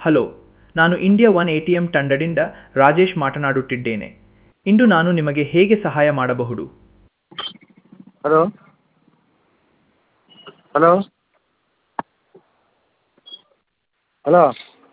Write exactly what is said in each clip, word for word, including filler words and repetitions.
Hello, ನಾನು India one A T M ತಂಡದಿಂದ ರಾಜೇಶ್ ಮಾತನಾಡುತ್ತಿದ್ದೇನೆ. ಇಂದು ನಾನು ನಿಮಗೆ ಹೇಗೆ ಸಹಾಯ ಮಾಡಬಹುದು? Hello hello hello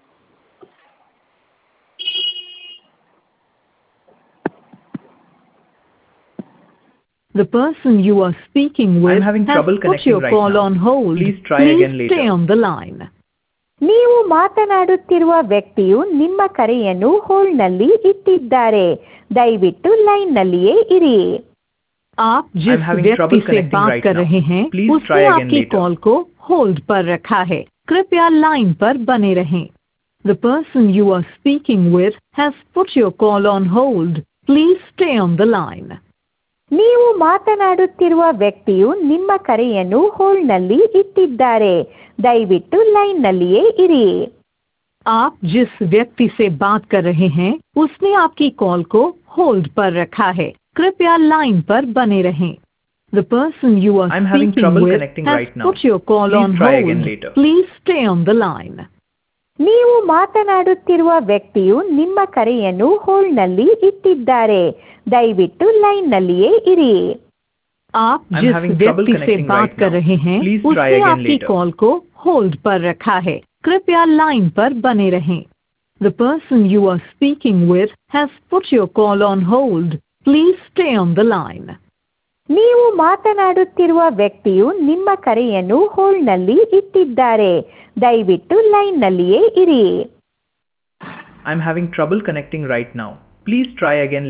The person you are speaking with I'm having has trouble put connecting your right call now. on hold. Please try Please again later. stay on the line. ನೀವು ಮಾತನಾಡುತ್ತಿರುವ ವ್ಯಕ್ತಿಯು ನಿಮ್ಮ ಕರೆಯನ್ನು ಹೋಲ್ಡ್ನಲ್ಲಿ ಇಟ್ಟಿದ್ದಾರೆ. ದಯವಿಟ್ಟು ಲೈನ್ನಲ್ಲಿಯೇ ಇರಿ. आप जिस I'm having व्यक्ति trouble से connecting बात right कर now. रहे हैं Please उसने try again आपकी later. कॉल को होल्ड पर रखा है. कृपया लाइन पर बने रहें. The person you are speaking with has put your call on hold. Please stay on the line. ನೀವು ಮಾತನಾಡುತ್ತಿರುವ ವ್ಯಕ್ತಿಯು ನಿಮ್ಮ ಕರೆಯನ್ನು ಹೋಲ್ಡ್ನಲ್ಲಿ ಇಟ್ಟಿದ್ದಾರೆ. ದಯವಿಟ್ಟು ಲೈನ್ನಲ್ಲಿಯೇ ಇರಿ. आप जिस व्यक्ति से बात कर रहे हैं उसने आपकी कॉल को होल्ड पर रखा है. कृपया लाइन पर बने रहें. The person you are I'm having speaking trouble with connecting has right now. put your call Please on try hold. again later. Please stay on the line. ನೀವು ಮಾತನಾಡುತ್ತಿರುವ ವ್ಯಕ್ತಿಯು ನಿಮ್ಮ ಕರೆಯನ್ನು ಹೋಲ್ಡ್ನಲ್ಲಿ ಇಟ್ಟಿದ್ದಾರೆ. ದಯವಿಟ್ಟು ಲೈನ್ನಲ್ಲಿಯೇ ಇರಿ. आप I'm जिस having trouble व्यक्ति से connecting बात right कर now. रहे हैं Please try उसने again आपकी later. कॉल को होल्ड पर रखा है. कृपया लाइन पर बने रहें. The person you are speaking with has put your call on hold. Please stay on the line. ನೀವು ಮಾತನಾಡುತ್ತಿರುವ ವ್ಯಕ್ತಿಯು ನಿಮ್ಮ ಕರೆಯನ್ನು ಹೋಲ್ಡ್ನಲ್ಲಿ ಇಟ್ಟಿದ್ದಾರೆ. ದಯವಿಟ್ಟು ಲೈನ್ನಲ್ಲಿಯೇ ಇರಿ. I'm having trouble connecting right now. Please try again